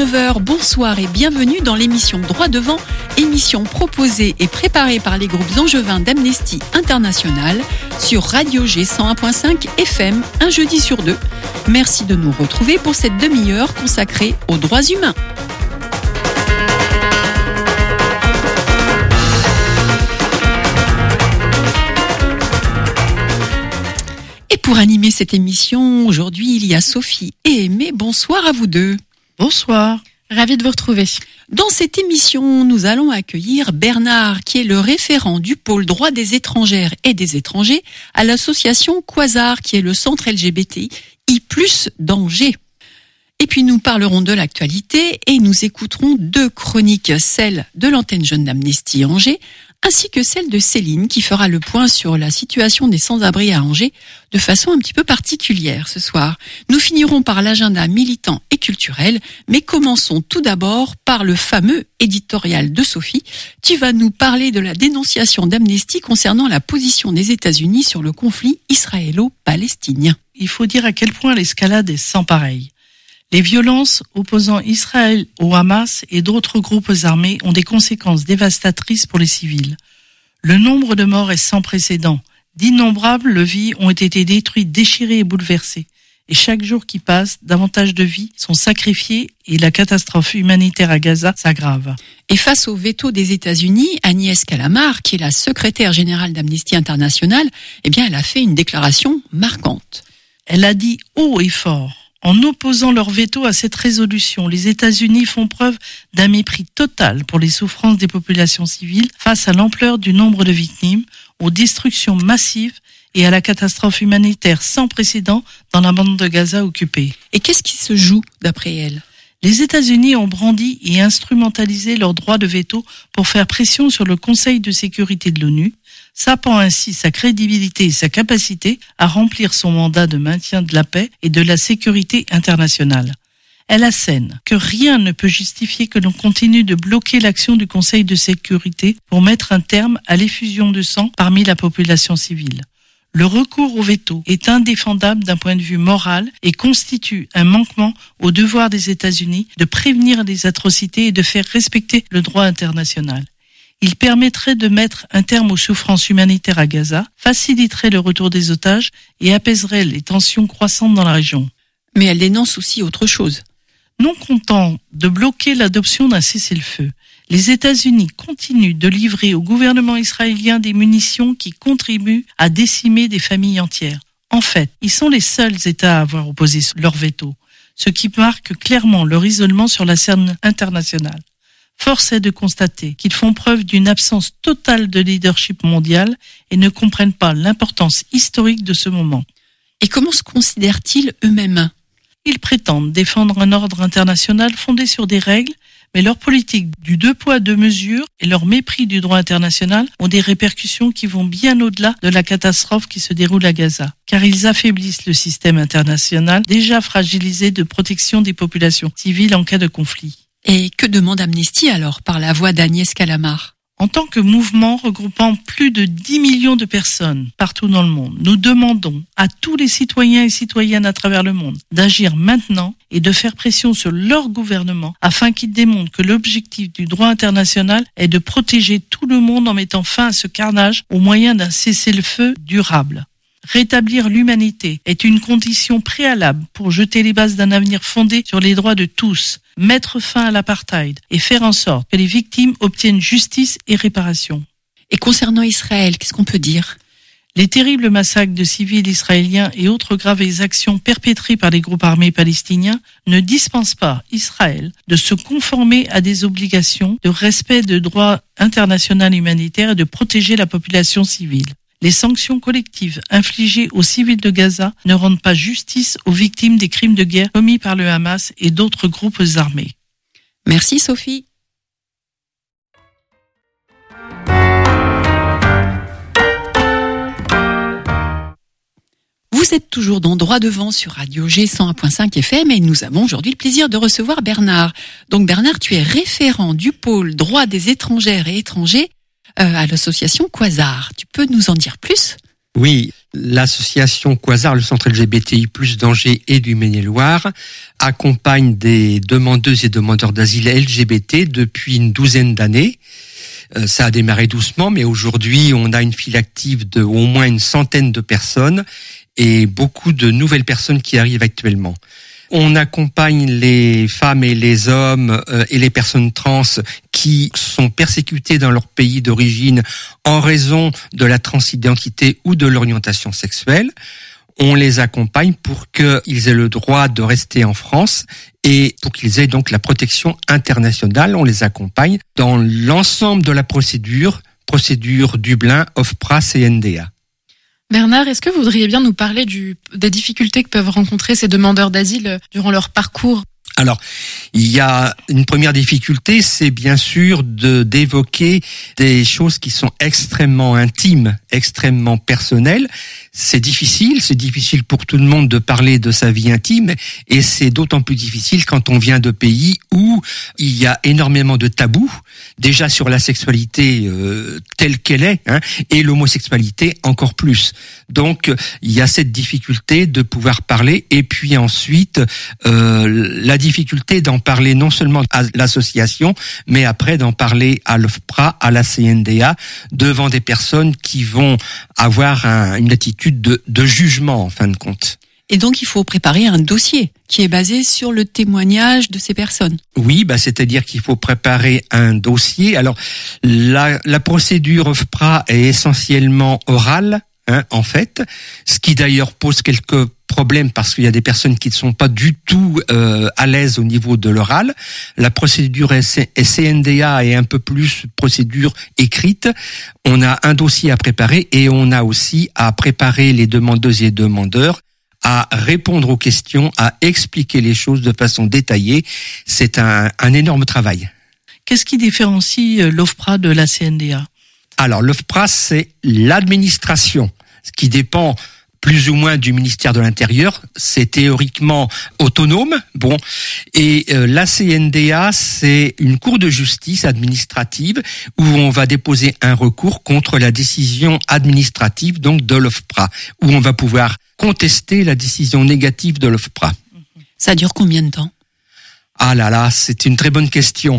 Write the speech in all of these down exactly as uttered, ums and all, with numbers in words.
dix-neuf heures, bonsoir et bienvenue dans l'émission Droit Devant, émission proposée et préparée par les groupes angevins d'Amnesty International sur Radio G cent un virgule cinq F M, un jeudi sur deux. Merci de nous retrouver pour cette demi-heure consacrée aux droits humains. Et pour animer cette émission, aujourd'hui, il y a Sophie et Aimé. Bonsoir à vous deux. Bonsoir. Ravi de vous retrouver. Dans cette émission, nous allons accueillir Bernard, qui est le référent du pôle droit des étrangères et des étrangers à l'association Quasar, qui est le centre L G B T I plus, d'Angers. Et puis nous parlerons de l'actualité et nous écouterons deux chroniques, celle de l'antenne jeune d'Amnesty Angers, ainsi que celle de Céline qui fera le point sur la situation des sans-abri à Angers de façon un petit peu particulière ce soir. Nous finirons par l'agenda militant et culturel, mais commençons tout d'abord par le fameux éditorial de Sophie. Tu vas nous parler de la dénonciation d'Amnesty concernant la position des États-Unis sur le conflit israélo-palestinien. Il faut dire à quel point l'escalade est sans pareil. Les violences opposant Israël au Hamas et d'autres groupes armés ont des conséquences dévastatrices pour les civils. Le nombre de morts est sans précédent. D'innombrables vies ont été détruites, déchirées et bouleversées. Et chaque jour qui passe, davantage de vies sont sacrifiées et la catastrophe humanitaire à Gaza s'aggrave. Et face au veto des États-Unis, Agnès Callamard, qui est la secrétaire générale d'Amnesty International, eh bien, elle a fait une déclaration marquante. Elle a dit haut et fort: en opposant leur veto à cette résolution, les États-Unis font preuve d'un mépris total pour les souffrances des populations civiles face à l'ampleur du nombre de victimes, aux destructions massives et à la catastrophe humanitaire sans précédent dans la bande de Gaza occupée. Et qu'est-ce qui se joue d'après elle ? Les États-Unis ont brandi et instrumentalisé leur droit de veto pour faire pression sur le Conseil de sécurité de l'ONU, sapant ainsi sa crédibilité et sa capacité à remplir son mandat de maintien de la paix et de la sécurité internationale. Elle assène que rien ne peut justifier que l'on continue de bloquer l'action du Conseil de sécurité pour mettre un terme à l'effusion de sang parmi la population civile. Le recours au veto est indéfendable d'un point de vue moral et constitue un manquement au devoir des États-Unis de prévenir les atrocités et de faire respecter le droit international. Il permettrait de mettre un terme aux souffrances humanitaires à Gaza, faciliterait le retour des otages et apaiserait les tensions croissantes dans la région. Mais elle dénonce aussi autre chose. Non content de bloquer l'adoption d'un cessez-le-feu, les États-Unis continuent de livrer au gouvernement israélien des munitions qui contribuent à décimer des familles entières. En fait, ils sont les seuls États à avoir opposé leur veto, ce qui marque clairement leur isolement sur la scène internationale. Force est de constater qu'ils font preuve d'une absence totale de leadership mondial et ne comprennent pas l'importance historique de ce moment. Et comment se considèrent-ils eux-mêmes ? Ils prétendent défendre un ordre international fondé sur des règles, mais leur politique du deux poids deux mesures et leur mépris du droit international ont des répercussions qui vont bien au-delà de la catastrophe qui se déroule à Gaza, car ils affaiblissent le système international déjà fragilisé de protection des populations civiles en cas de conflit. Et que demande Amnesty alors par la voix d'Agnès Callamard ? En tant que mouvement regroupant plus de dix millions de personnes partout dans le monde, nous demandons à tous les citoyens et citoyennes à travers le monde d'agir maintenant et de faire pression sur leur gouvernement afin qu'ils démontrent que l'objectif du droit international est de protéger tout le monde en mettant fin à ce carnage au moyen d'un cessez-le-feu durable. Rétablir l'humanité est une condition préalable pour jeter les bases d'un avenir fondé sur les droits de tous, mettre fin à l'apartheid et faire en sorte que les victimes obtiennent justice et réparation. Et concernant Israël, qu'est-ce qu'on peut dire ? Les terribles massacres de civils israéliens et autres graves exactions perpétrées par les groupes armés palestiniens ne dispensent pas Israël de se conformer à des obligations de respect de droit international humanitaire et de protéger la population civile. Les sanctions collectives infligées aux civils de Gaza ne rendent pas justice aux victimes des crimes de guerre commis par le Hamas et d'autres groupes armés. Merci Sophie. Vous êtes toujours dans Droit Devant sur Radio G cent un virgule cinq F M et nous avons aujourd'hui le plaisir de recevoir Bernard. Donc Bernard, tu es référent du pôle droit des étrangères et étrangers euh, à l'association Quasar. Tu peux nous en dire plus ? Oui, l'association Quasar, le centre L G B T I plus, d'Angers et du Maine-et-Loire, accompagne des demandeuses et demandeurs d'asile L G B T depuis une douzaine d'années. Euh, ça a démarré doucement, mais aujourd'hui, on a une file active de au moins une centaine de personnes et beaucoup de nouvelles personnes qui arrivent actuellement. On accompagne les femmes et les hommes euh, et les personnes trans qui sont persécutés dans leur pays d'origine en raison de la transidentité ou de l'orientation sexuelle. On les accompagne pour qu'ils aient le droit de rester en France et pour qu'ils aient donc la protection internationale. On les accompagne dans l'ensemble de la procédure, procédure Dublin, OFPRA, C N D A. Bernard, est-ce que vous voudriez bien nous parler du, des difficultés que peuvent rencontrer ces demandeurs d'asile durant leur parcours ? Alors, il y a une première difficulté, c'est bien sûr de d'évoquer des choses qui sont extrêmement intimes, extrêmement personnelles. C'est difficile, c'est difficile pour tout le monde de parler de sa vie intime, et c'est d'autant plus difficile quand on vient de pays où il y a énormément de tabous, déjà sur la sexualité euh, telle qu'elle est, hein, et l'homosexualité encore plus. Donc, il y a cette difficulté de pouvoir parler, et puis ensuite, euh, la difficulté d'en parler non seulement à l'association, mais après d'en parler à l'OFPRA, à la C N D A, devant des personnes qui vont avoir un, une attitude de, de jugement, en fin de compte. Et donc, il faut préparer un dossier qui est basé sur le témoignage de ces personnes. Oui, bah, c'est-à-dire qu'il faut préparer un dossier. Alors, la, la procédure OFPRA est essentiellement orale, hein, en fait, ce qui d'ailleurs pose quelques problèmes parce qu'il y a des personnes qui ne sont pas du tout euh, à l'aise au niveau de l'oral. La procédure C N D A est un peu plus procédure écrite. On a un dossier à préparer et on a aussi à préparer les demandeuses et demandeurs à répondre aux questions, à expliquer les choses de façon détaillée. C'est un, un énorme travail. Qu'est-ce qui différencie l'OFPRA de la C N D A ? Alors, l'OFPRA, c'est l'administration, ce qui dépend plus ou moins du ministère de l'Intérieur. C'est théoriquement autonome. Bon, et euh, la C N D A, c'est une cour de justice administrative où on va déposer un recours contre la décision administrative, donc de l'OFPRA, où on va pouvoir contester la décision négative de l'OFPRA. Ça dure combien de temps ? Ah là là, c'est une très bonne question.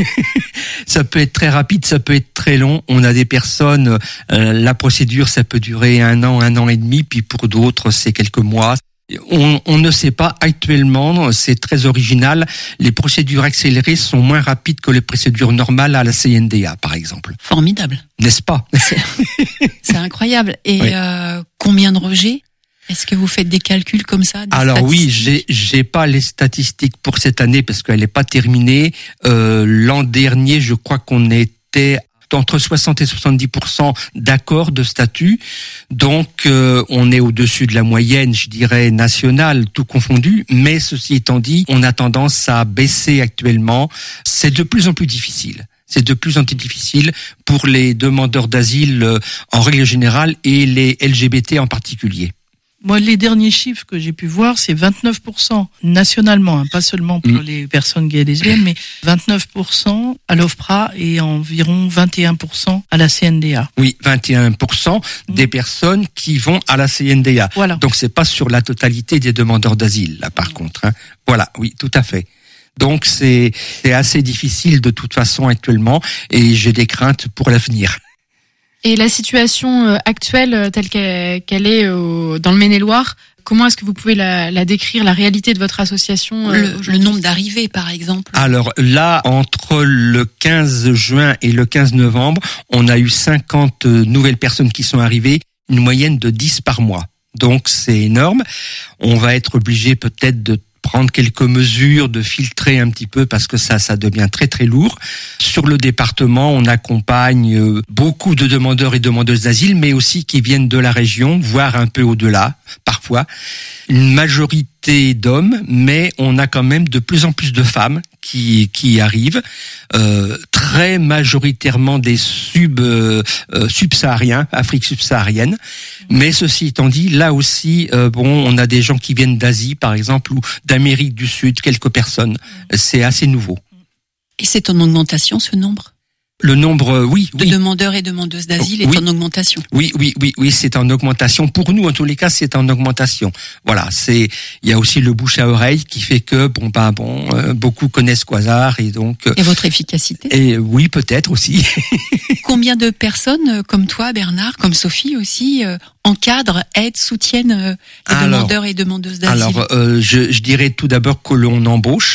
Ça peut être très rapide, ça peut être très long. On a des personnes, euh, la procédure, ça peut durer un an, un an et demi, puis pour d'autres, c'est quelques mois. On, on ne sait pas actuellement, c'est très original. Les procédures accélérées sont moins rapides que les procédures normales à la C N D A, par exemple. Formidable. N'est-ce pas ? C'est, c'est incroyable. Et oui. euh, combien de rejets ? Est-ce que vous faites des calculs comme ça? Alors oui, j'ai j'ai pas les statistiques pour cette année parce qu'elle n'est pas terminée. Euh, l'an dernier, je crois qu'on était entre soixante et soixante-dix pour cent d'accord de statut. Donc, euh, on est au-dessus de la moyenne, je dirais, nationale, tout confondu. Mais ceci étant dit, on a tendance à baisser actuellement. C'est de plus en plus difficile. C'est de plus en plus difficile pour les demandeurs d'asile euh, en règle générale et les L G B T en particulier. Moi, les derniers chiffres que j'ai pu voir, c'est vingt-neuf pour cent nationalement, hein, pas seulement pour mmh. les personnes gays et lesbiennes, mais vingt-neuf pour cent à l'OFPRA et environ vingt et un pour cent à la C N D A. Oui, vingt et un pour cent mmh. des personnes qui vont à la C N D A. Voilà. Donc, c'est pas sur la totalité des demandeurs d'asile, là, par mmh. contre. Hein. Voilà, oui, tout à fait. Donc, c'est, c'est assez difficile de toute façon actuellement et j'ai des craintes pour l'avenir. Et la situation actuelle telle qu'elle est dans le Maine-et-Loire, comment est-ce que vous pouvez la, la décrire, la réalité de votre association? Le, le nombre d'arrivées, par exemple. Alors là, entre le quinze juin et le quinze novembre, on a eu cinquante nouvelles personnes qui sont arrivées, une moyenne de dix par mois. Donc c'est énorme. On va être obligé peut-être de prendre quelques mesures, de filtrer un petit peu parce que ça, ça devient très très lourd. Sur le département, on accompagne beaucoup de demandeurs et demandeuses d'asile, mais aussi qui viennent de la région, voire un peu au-delà, parfois. Une majorité d'hommes, mais on a quand même de plus en plus de femmes qui qui arrivent, euh, très majoritairement des sub euh, subsahariens, Afrique subsaharienne. Mais ceci étant dit, là aussi, euh, bon, on a des gens qui viennent d'Asie, par exemple, ou d'Amérique du Sud, quelques personnes. C'est assez nouveau. Et c'est en augmentation, ce nombre ? Le nombre, oui, de oui. demandeurs et demandeuses d'asile Oui. est en augmentation. Oui, oui, oui, oui, c'est en augmentation. Pour nous, en tous les cas, c'est en augmentation. Voilà, c'est. Il y a aussi le bouche à oreille qui fait que bon, bah bon, euh, beaucoup connaissent Quasar et donc. Euh, Et votre efficacité? Et oui, peut-être aussi. Combien de personnes euh, comme toi, Bernard, comme Sophie aussi, euh, encadrent, aident, soutiennent euh, les Alors, demandeurs et demandeuses d'asile? Alors, euh, je, je dirais tout d'abord que l'on embauche.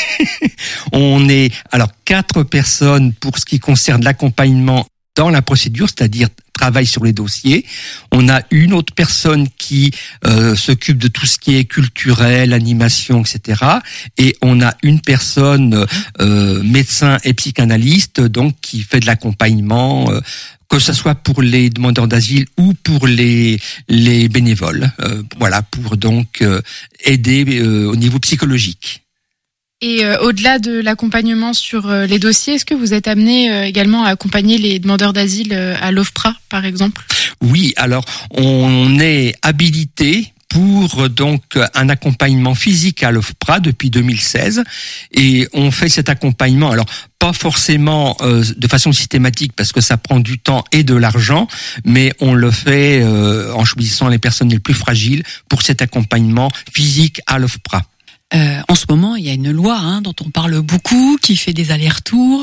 On est alors quatre personnes pour ce qui concerne l'accompagnement dans la procédure, c'est-à-dire travail sur les dossiers. On a une autre personne qui euh, s'occupe de tout ce qui est culturel, animation, et cetera. Et on a une personne euh, médecin et psychanalyste, donc qui fait de l'accompagnement, euh, que ce soit pour les demandeurs d'asile ou pour les les bénévoles. Euh, voilà, pour donc euh, aider euh, au niveau psychologique. Et euh, au-delà de l'accompagnement sur euh, les dossiers, est-ce que vous êtes amené euh, également à accompagner les demandeurs d'asile euh, à l'OFPRA, par exemple? Oui, alors on est habilité pour donc un accompagnement physique à l'OFPRA depuis deux mille seize et on fait cet accompagnement, alors pas forcément euh, de façon systématique parce que ça prend du temps et de l'argent, mais on le fait euh, en choisissant les personnes les plus fragiles pour cet accompagnement physique à l'OFPRA. Euh, en ce moment, il y a une loi hein, dont on parle beaucoup, qui fait des allers-retours.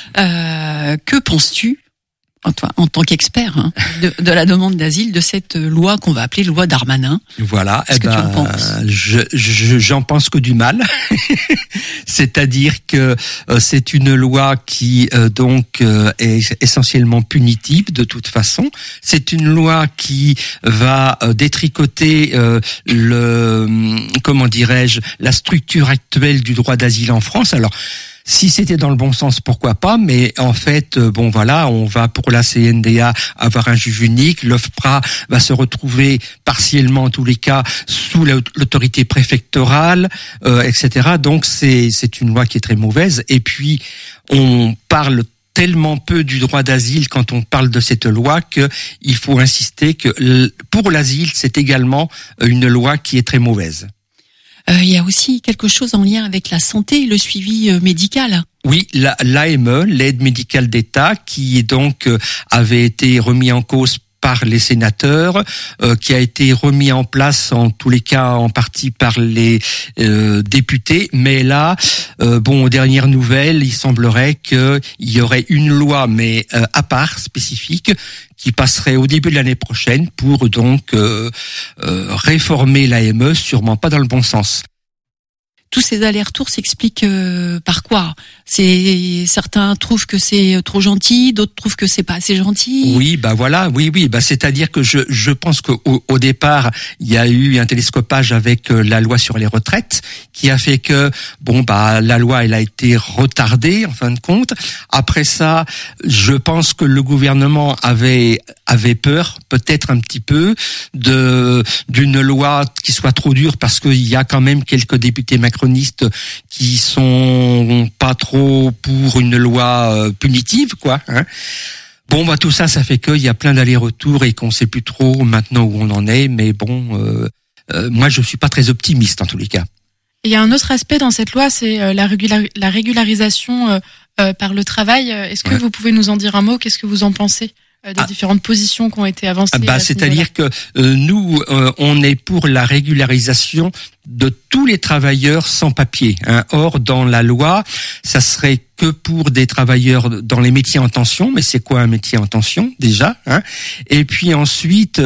Euh, que penses-tu, en, toi, en tant qu'expert hein, de, de la demande d'asile, de cette loi qu'on va appeler loi Darmanin? Voilà. Qu'est-ce eh que ben, tu en penses? je, je, j'en pense que du mal. C'est-à-dire que euh, c'est une loi qui euh, donc euh, est essentiellement punitive de toute façon. C'est une loi qui va euh, détricoter euh, le comment dirais-je la structure actuelle du droit d'asile en France. Alors si c'était dans le bon sens, pourquoi pas, mais en fait, bon voilà, on va pour la C N D A avoir un juge unique, l'OFPRA va se retrouver partiellement en tous les cas sous l'autorité préfectorale, euh, et cetera. Donc c'est c'est une loi qui est très mauvaise. Et puis on parle tellement peu du droit d'asile quand on parle de cette loi que il faut insister que pour l'asile, c'est également une loi qui est très mauvaise. Euh, il y a aussi quelque chose en lien avec la santé et le suivi euh, médical. Oui, la, l'A M E, l'aide médicale d'État, qui donc euh, avait été remis en cause par les sénateurs, euh, qui a été remis en place en tous les cas en partie par les euh, députés, mais là, euh, bon, aux dernières nouvelles, il semblerait qu'il y aurait une loi, mais euh, à part, spécifique, qui passerait au début de l'année prochaine pour donc euh, euh, réformer l'A M E, sûrement pas dans le bon sens. Tous ces allers-retours s'expliquent euh, par quoi? C'est certains trouvent que c'est trop gentil, d'autres trouvent que c'est pas assez gentil. Oui, bah voilà, oui, oui, bah c'est-à-dire que je je pense qu'au au départ il y a eu un télescopage avec euh, la loi sur les retraites qui a fait que bon bah la loi elle a été retardée en fin de compte. Après ça, je pense que le gouvernement avait avait peur peut-être un petit peu de d'une loi qui soit trop dure parce qu'il y a quand même quelques députés macronistes qui sont pas trop pour une loi euh, punitive, quoi. Hein. Bon, bah tout ça, ça fait qu'il y a plein d'allers-retours et qu'on sait plus trop maintenant où on en est. Mais bon, euh, euh, moi, je suis pas très optimiste en tous les cas. Il y a un autre aspect dans cette loi, c'est la, régula- la régularisation euh, euh, par le travail. Est-ce que ouais. vous pouvez nous en dire un mot? Qu'est-ce que vous en pensez des ah. différentes positions qui ont été avancées? Bah, c'est-à-dire que euh, nous, euh, on est pour la régularisation de tous les travailleurs sans papier. Hein. Or, dans la loi, ça serait que pour des travailleurs dans les métiers en tension. Mais c'est quoi un métier en tension déjà, hein? Et puis ensuite,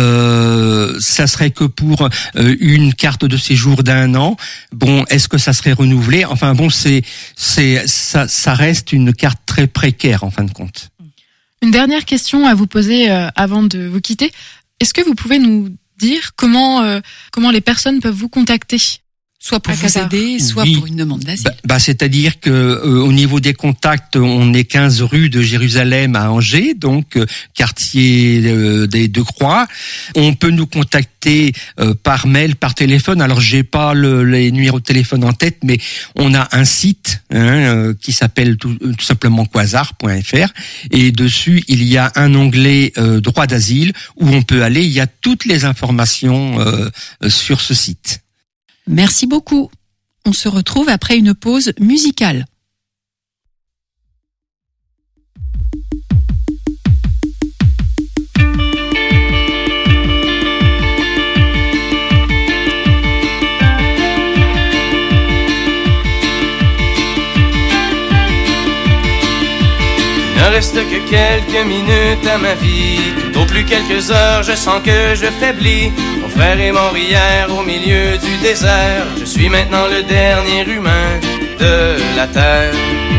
euh, ça serait que pour euh, une carte de séjour d'un an. Bon, est-ce que ça serait renouvelé? Enfin bon, c'est c'est ça, ça reste une carte très précaire en fin de compte. Une dernière question à vous poser euh, avant de vous quitter. Est-ce que vous pouvez nous dire comment euh, comment les personnes peuvent vous contacter? Soit pour vous aider, soit oui. pour une demande d'asile. Bah, bah c'est-à-dire que euh, au niveau des contacts, on est quinze rue de Jérusalem à Angers, donc euh, quartier euh, des Deux Croix. On peut nous contacter euh, par mail, par téléphone. Alors j'ai pas le, les numéros de téléphone en tête, mais on a un site hein, euh, qui s'appelle tout, tout simplement quasar point f r et dessus il y a un onglet euh, droit d'asile où on peut aller. Il y a toutes les informations euh, sur ce site. Merci beaucoup. On se retrouve après une pause musicale. reste que quelques minutes à ma vie. Tout au plus quelques heures, je sens que je faiblis. Mon frère est mort hier au milieu du désert. Je suis maintenant le dernier humain de la terre.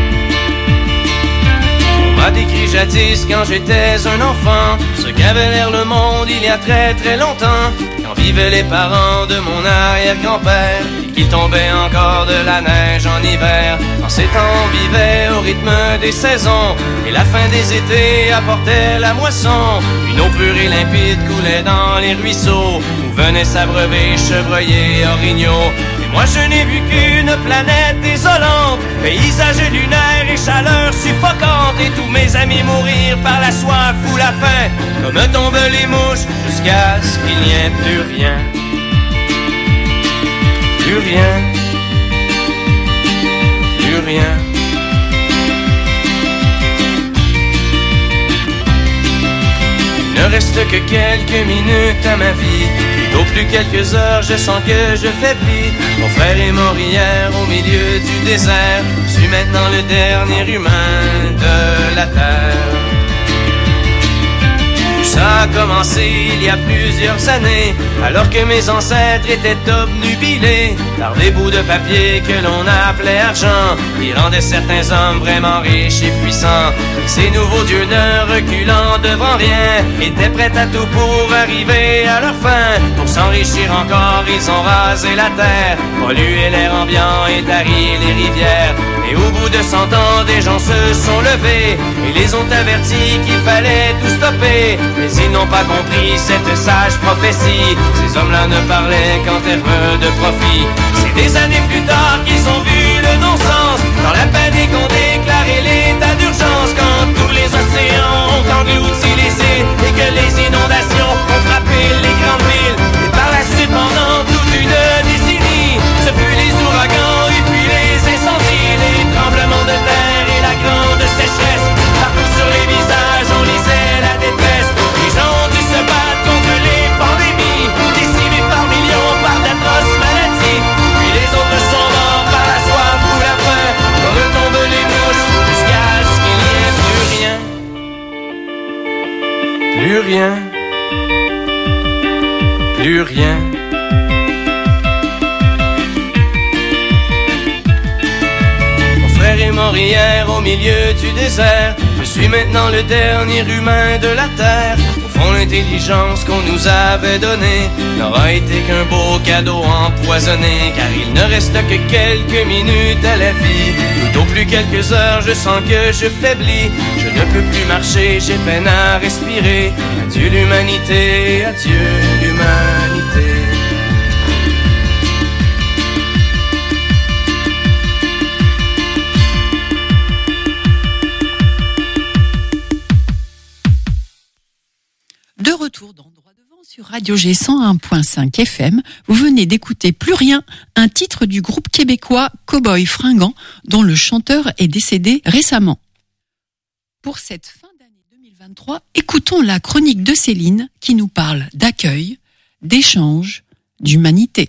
On m'a décrit jadis quand j'étais un enfant ce qu'avait l'air le monde il y a très très longtemps, quand vivaient les parents de mon arrière-grand-père et qu'il tombait encore de la neige en hiver. En ces temps on vivait au rythme des saisons et la fin des étés apportait la moisson. Une eau pure et limpide coulait dans les ruisseaux où venaient s'abreuver chevreuils et orignaux. Moi je n'ai vu qu'une planète désolante, paysage lunaire et chaleur suffocante, et tous mes amis mourir par la soif ou la faim, comme tombent les mouches, jusqu'à ce qu'il n'y ait plus rien. Plus rien. Plus rien. Il ne reste que quelques minutes à ma vie. Au plus quelques heures, je sens que je faiblis. Mon frère est mort hier au milieu du désert. Je suis maintenant le dernier humain de la terre. Ça a commencé il y a plusieurs années, alors que mes ancêtres étaient obnubilés par des bouts de papier que l'on appelait argent, qui rendaient certains hommes vraiment riches et puissants. Ces nouveaux dieux ne reculant devant rien, étaient prêts à tout pour arriver à leur fin. Pour s'enrichir encore, ils ont rasé la terre, pollué l'air ambiant et tari les rivières. Et au bout de cent ans, des gens se sont levés et les ont avertis qu'il fallait tout stopper. Mais ils n'ont pas compris cette sage prophétie. Ces hommes-là ne parlaient qu'en termes de profit. C'est des années plus tard qu'ils ont vu le non-sens, dans la panique on déclaré l'état d'urgence, quand tous les océans ont englouti les îles et que les inondations ont frappé les grandes villes. Et par la suite, pendant toute une décennie, ce fut les ouragans et puis les incendies, les tremblements de terre et la grande sécheresse. Partout sur les visages on lisait la détresse. Les gens ont dû se battre contre les pandémies, décimés par millions par d'atroces maladies. Puis les autres sont morts par la soif ou la faim, comme tombent les mouches, jusqu'à ce qu'il n'y ait plus rien. Plus rien. Plus rien. Mon frère est mort hier au milieu du désert. Je suis maintenant le dernier humain de la terre. Au fond, l'intelligence qu'on nous avait donnée n'aura été qu'un beau cadeau empoisonné, car il ne reste que quelques minutes à la vie. Tout au plus quelques heures, je sens que je faiblis. Je ne peux plus marcher, j'ai peine à respirer. Adieu l'humanité, adieu l'humanité. De retour dans Droit Devant sur Radio G cent un point cinq F M, vous venez d'écouter Plus rien, un titre du groupe québécois Cowboy Fringant, dont le chanteur est décédé récemment. Pour cette fin d'année deux mille vingt-trois, écoutons la chronique de Céline qui nous parle d'accueil, d'échange, d'humanité.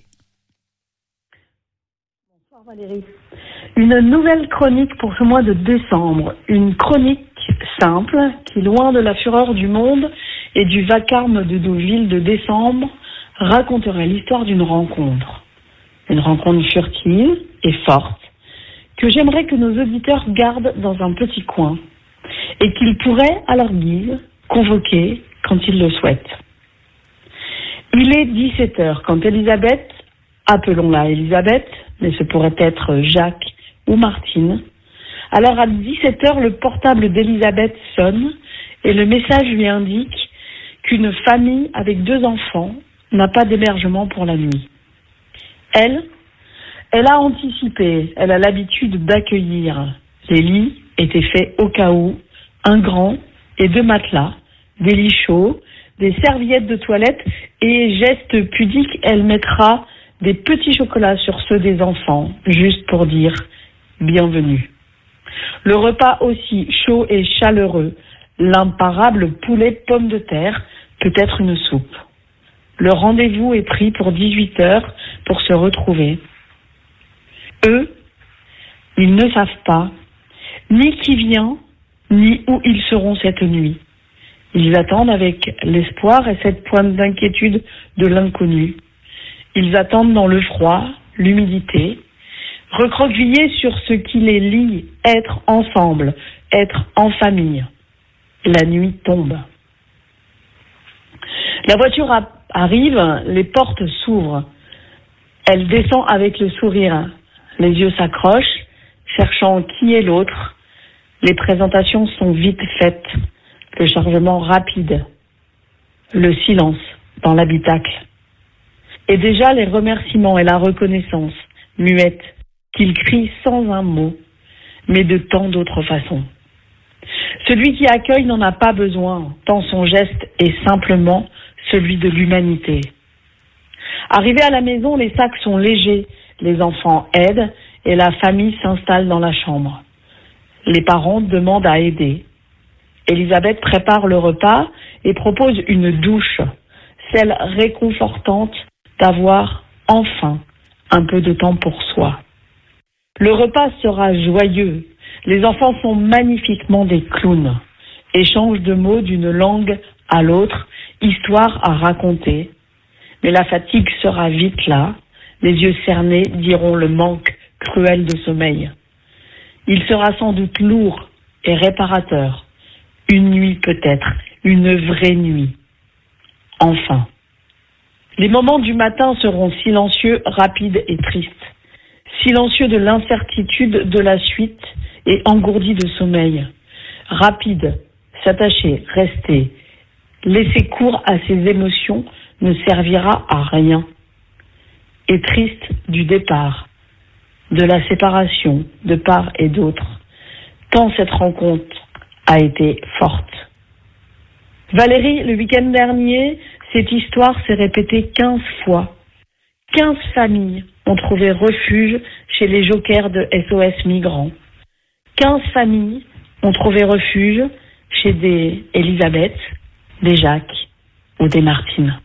Bonsoir Valérie. Une nouvelle chronique pour ce mois de décembre. Une chronique simple qui, loin de la fureur du monde et du vacarme de nos villes de décembre, raconterait l'histoire d'une rencontre. Une rencontre furtive et forte que j'aimerais que nos auditeurs gardent dans un petit coin et qu'ils pourraient, à leur guise, convoquer quand ils le souhaitent. Il est dix-sept heures quand Elisabeth, appelons-la Elisabeth, mais ce pourrait être Jacques ou Martine. Alors à dix-sept heures, le portable d'Elisabeth sonne et le message lui indique qu'une famille avec deux enfants n'a pas d'hébergement pour la nuit. Elle, elle a anticipé, elle a l'habitude d'accueillir. Les lits étaient faits au cas où, un grand et deux matelas, des lits chauds, des serviettes de toilette et, geste pudique, elle mettra des petits chocolats sur ceux des enfants, juste pour dire bienvenue. Le repas aussi chaud et chaleureux, l'imparable poulet pomme de terre, peut-être une soupe. Le rendez-vous est pris pour dix-huit heures pour se retrouver. Eux, ils ne savent pas ni qui vient, ni où ils seront cette nuit. Ils attendent avec l'espoir et cette pointe d'inquiétude de l'inconnu. Ils attendent dans le froid, l'humidité, recroquevillés sur ce qui les lie, être ensemble, être en famille. La nuit tombe. La voiture a- arrive, les portes s'ouvrent. Elle descend avec le sourire. Les yeux s'accrochent, cherchant qui est l'autre. Les présentations sont vite faites. Le chargement rapide. Le silence dans l'habitacle. Et déjà les remerciements et la reconnaissance, muettes, qu'il crie sans un mot, mais de tant d'autres façons. Celui qui accueille n'en a pas besoin, tant son geste est simplement celui de l'humanité. Arrivés à la maison, les sacs sont légers, les enfants aident et la famille s'installe dans la chambre. Les parents demandent à aider. Elisabeth prépare le repas et propose une douche, celle réconfortante d'avoir enfin un peu de temps pour soi. Le repas sera joyeux. Les enfants sont magnifiquement des clowns, échangent de mots d'une langue à l'autre, histoire à raconter. Mais la fatigue sera vite là, les yeux cernés diront le manque cruel de sommeil. Il sera sans doute lourd et réparateur. Une nuit peut-être, une vraie nuit. Enfin. Les moments du matin seront silencieux, rapides et tristes. Silencieux de l'incertitude de la suite et engourdis de sommeil. Rapide, s'attacher, rester, laisser cours à ses émotions ne servira à rien. Et triste du départ, de la séparation de part et d'autre, tant cette rencontre a été forte. Valérie, le week-end dernier, cette histoire s'est répétée quinze fois. Quinze familles ont trouvé refuge chez les jokers de S O S Migrants. Quinze familles ont trouvé refuge chez des Elisabeth, des Jacques ou des Martine.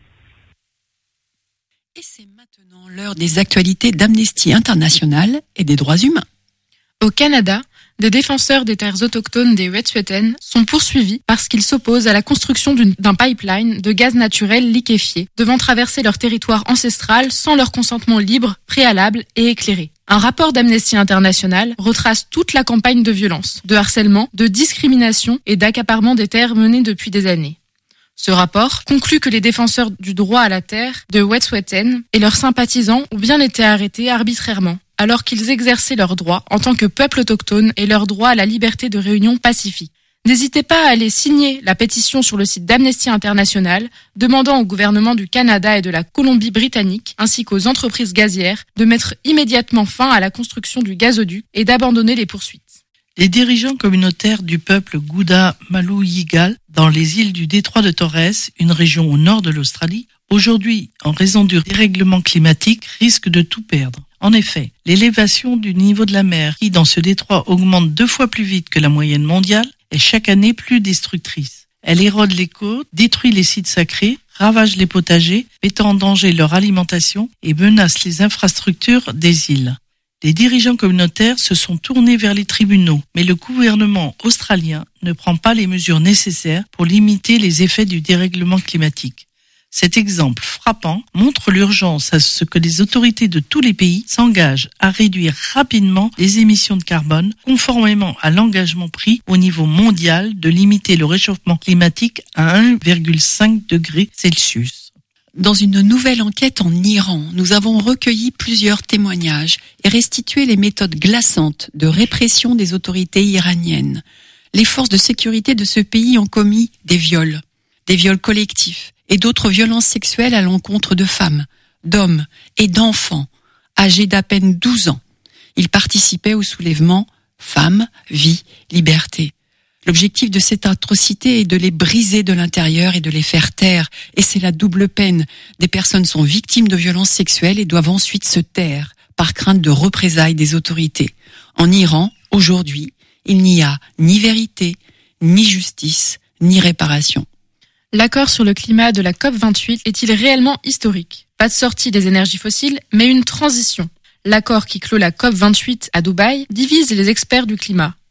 Et c'est maintenant l'heure des actualités d'Amnesty International et des droits humains. Au Canada, des défenseurs des terres autochtones des Wet'suwet'en sont poursuivis parce qu'ils s'opposent à la construction d'une- d'un pipeline de gaz naturel liquéfié devant traverser leur territoire ancestral sans leur consentement libre, préalable et éclairé. Un rapport d'Amnesty International retrace toute la campagne de violence, de harcèlement, de discrimination et d'accaparement des terres menée depuis des années. Ce rapport conclut que les défenseurs du droit à la terre de Wet'suwet'en et leurs sympathisants ont bien été arrêtés arbitrairement, alors qu'ils exerçaient leurs droits en tant que peuple autochtone et leur droit à la liberté de réunion pacifique. N'hésitez pas à aller signer la pétition sur le site d'Amnesty International, demandant au gouvernement du Canada et de la Colombie-Britannique, ainsi qu'aux entreprises gazières, de mettre immédiatement fin à la construction du gazoduc et d'abandonner les poursuites. Les dirigeants communautaires du peuple Gouda Malu-Yigal, dans les îles du détroit de Torres, une région au nord de l'Australie, aujourd'hui, en raison du dérèglement climatique, risquent de tout perdre. En effet, l'élévation du niveau de la mer, qui dans ce détroit augmente deux fois plus vite que la moyenne mondiale, est chaque année plus destructrice. Elle érode les côtes, détruit les sites sacrés, ravage les potagers, mettant en danger leur alimentation et menace les infrastructures des îles. Les dirigeants communautaires se sont tournés vers les tribunaux, mais le gouvernement australien ne prend pas les mesures nécessaires pour limiter les effets du dérèglement climatique. Cet exemple frappant montre l'urgence à ce que les autorités de tous les pays s'engagent à réduire rapidement les émissions de carbone, conformément à l'engagement pris au niveau mondial de limiter le réchauffement climatique à un virgule cinq degré Celsius. Dans une nouvelle enquête en Iran, nous avons recueilli plusieurs témoignages et restitué les méthodes glaçantes de répression des autorités iraniennes. Les forces de sécurité de ce pays ont commis des viols, des viols collectifs et d'autres violences sexuelles à l'encontre de femmes, d'hommes et d'enfants âgés d'à peine douze ans. Ils participaient au soulèvement Femmes, Vie, Liberté. L'objectif de cette atrocité est de les briser de l'intérieur et de les faire taire. Et c'est la double peine. Des personnes sont victimes de violences sexuelles et doivent ensuite se taire par crainte de représailles des autorités. En Iran, aujourd'hui, il n'y a ni vérité, ni justice, ni réparation. L'accord sur le climat de la COP vingt-huit est-il réellement historique ? Pas de sortie des énergies fossiles, mais une transition. L'accord qui clôt la COP vingt-huit à Dubaï divise les experts du climat.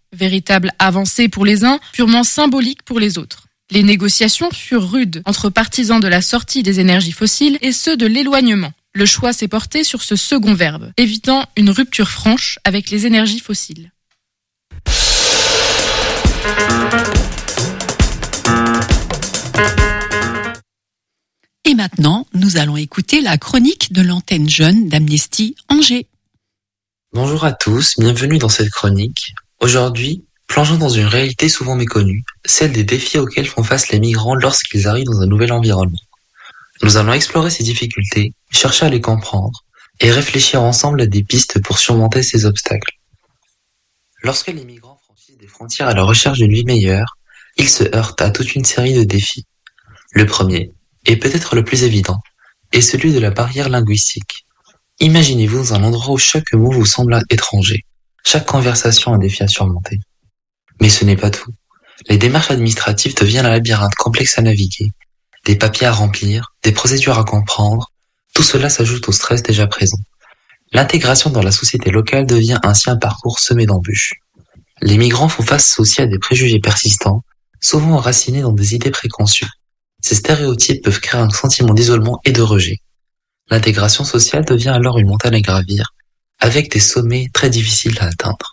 Véritable avancée pour les uns, purement symbolique pour les autres. Les négociations furent rudes entre partisans de la sortie des énergies fossiles et ceux de l'éloignement. Le choix s'est porté sur ce second verbe, évitant une rupture franche avec les énergies fossiles. Et maintenant, nous allons écouter la chronique de l'antenne jeune d'Amnesty Angers. Bonjour à tous, bienvenue dans cette chronique. Aujourd'hui, plongeons dans une réalité souvent méconnue, celle des défis auxquels font face les migrants lorsqu'ils arrivent dans un nouvel environnement. Nous allons explorer ces difficultés, chercher à les comprendre et réfléchir ensemble à des pistes pour surmonter ces obstacles. Lorsque les migrants franchissent des frontières à la recherche d'une vie meilleure, ils se heurtent à toute une série de défis. Le premier, et peut-être le plus évident, est celui de la barrière linguistique. Imaginez-vous dans un endroit où chaque mot vous semble étranger, chaque conversation un défi à surmonter. Mais ce n'est pas tout. Les démarches administratives deviennent un labyrinthe complexe à naviguer, des papiers à remplir, des procédures à comprendre, tout cela s'ajoute au stress déjà présent. L'intégration dans la société locale devient ainsi un parcours semé d'embûches. Les migrants font face aussi à des préjugés persistants, souvent enracinés dans des idées préconçues. Ces stéréotypes peuvent créer un sentiment d'isolement et de rejet. L'intégration sociale devient alors une montagne à gravir, avec des sommets très difficiles à atteindre.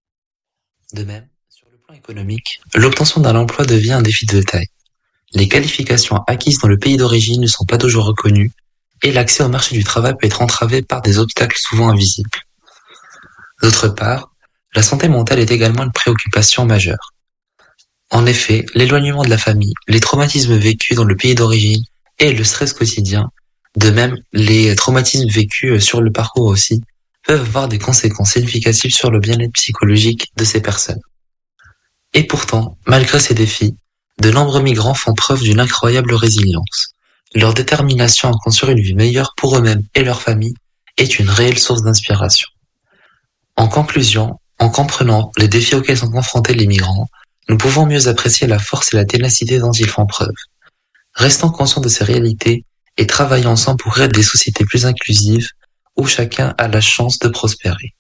De même, sur le plan économique, l'obtention d'un emploi devient un défi de taille. Les qualifications acquises dans le pays d'origine ne sont pas toujours reconnues, et l'accès au marché du travail peut être entravé par des obstacles souvent invisibles. D'autre part, la santé mentale est également une préoccupation majeure. En effet, l'éloignement de la famille, les traumatismes vécus dans le pays d'origine et le stress quotidien, de même les traumatismes vécus sur le parcours aussi, peuvent avoir des conséquences significatives sur le bien-être psychologique de ces personnes. Et pourtant, malgré ces défis, de nombreux migrants font preuve d'une incroyable résilience. Leur détermination à construire une vie meilleure pour eux-mêmes et leur famille est une réelle source d'inspiration. En conclusion, en comprenant les défis auxquels sont confrontés les migrants, nous pouvons mieux apprécier la force et la ténacité dont ils font preuve. Restons conscients de ces réalités et travaillons ensemble pour créer des sociétés plus inclusives où chacun a la chance de prospérer.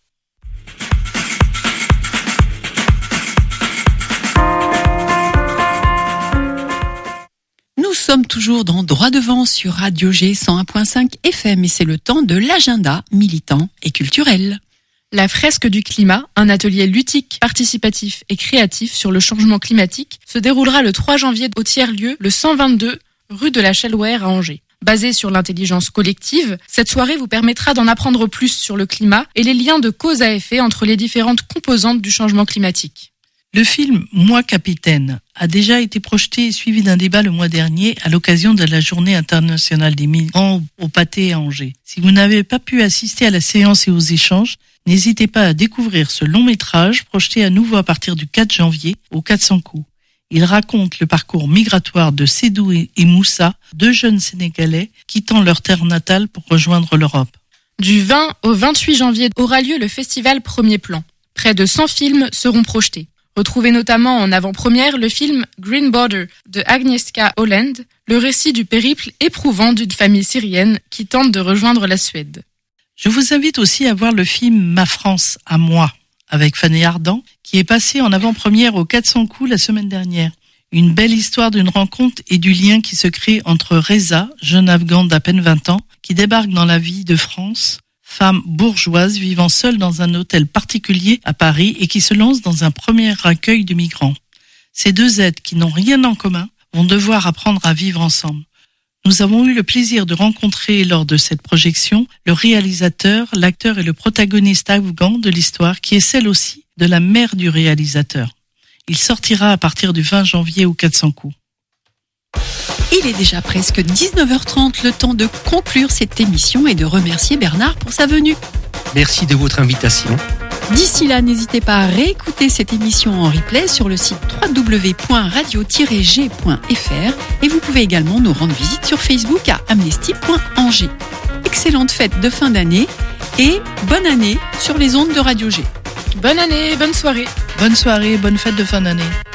Nous sommes toujours dans Droit devant sur Radio G cent un virgule cinq F M et c'est le temps de l'agenda militant et culturel. La fresque du climat, un atelier ludique, participatif et créatif sur le changement climatique, se déroulera le trois janvier au tiers-lieu, le cent vingt-deux, rue de la Chalouère à Angers. Basée sur l'intelligence collective, cette soirée vous permettra d'en apprendre plus sur le climat et les liens de cause à effet entre les différentes composantes du changement climatique. Le film « Moi, capitaine » a déjà été projeté et suivi d'un débat le mois dernier à l'occasion de la Journée internationale des migrants au Pâté à Angers. Si vous n'avez pas pu assister à la séance et aux échanges, n'hésitez pas à découvrir ce long métrage projeté à nouveau à partir du quatre janvier au quatre cents coups. Il raconte le parcours migratoire de Sédou et Moussa, deux jeunes Sénégalais quittant leur terre natale pour rejoindre l'Europe. Du vingt au vingt-huit janvier aura lieu le festival Premier Plan. Près de cent films seront projetés. Retrouvez notamment en avant-première le film Green Border de Agnieszka Holland, le récit du périple éprouvant d'une famille syrienne qui tente de rejoindre la Suède. Je vous invite aussi à voir le film Ma France à moi, avec Fanny Ardant, qui est passé en avant-première au quatre cents coups la semaine dernière. Une belle histoire d'une rencontre et du lien qui se crée entre Reza, jeune Afghan d'à peine vingt ans, qui débarque dans la vie de France, femme bourgeoise vivant seule dans un hôtel particulier à Paris et qui se lance dans un premier accueil de migrants. Ces deux êtres qui n'ont rien en commun vont devoir apprendre à vivre ensemble. Nous avons eu le plaisir de rencontrer lors de cette projection le réalisateur, l'acteur et le protagoniste afghan de l'histoire qui est celle aussi de la mère du réalisateur. Il sortira à partir du vingt janvier au quatre cents coups. Il est déjà presque dix-neuf heures trente, le temps de conclure cette émission et de remercier Bernard pour sa venue. Merci de votre invitation. D'ici là, n'hésitez pas à réécouter cette émission en replay sur le site w w w point radio tiret g point f r et vous pouvez également nous rendre visite sur Facebook à amnesty point angers. Excellente fête de fin d'année et bonne année sur les ondes de Radio G. Bonne année, bonne soirée. Bonne soirée, bonne fête de fin d'année.